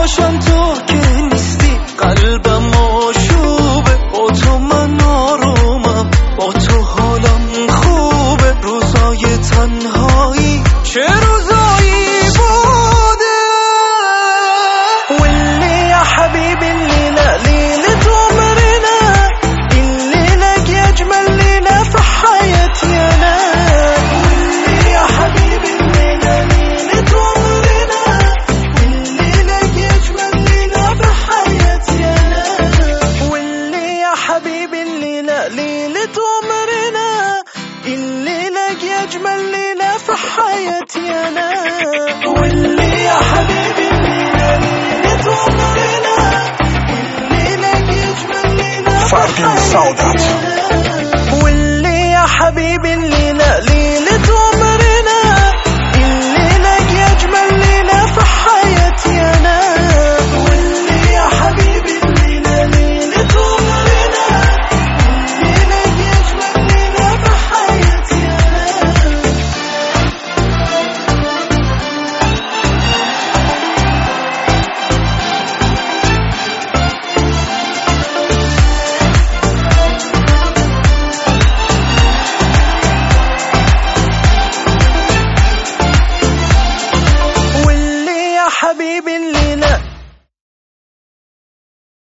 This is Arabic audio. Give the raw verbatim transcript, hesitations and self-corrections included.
عشان تو که نیستی قلبم آشوبه، با تو من آرومم، با تو حالم خوبه. روزای تنهایی چه روزایی بوده. واللي يا حبيبي الليلة ليلة عمرنا، الليلة أجمل ليلة في حياتي أنا. واللي يا حبيبي الليلة ليلة عمرنا، الليلة أجمل ليلة في حياتي أنا. واللي يا حبيبي الليلة ليلة عمرنا، الليلة أجمل ليلة في حياتي أنا. واللي يا حبيبي الليلة ليلة عمرنا، الليلة أجمل ليلة في حياتي أنا. واللي يا حبيبي الليلة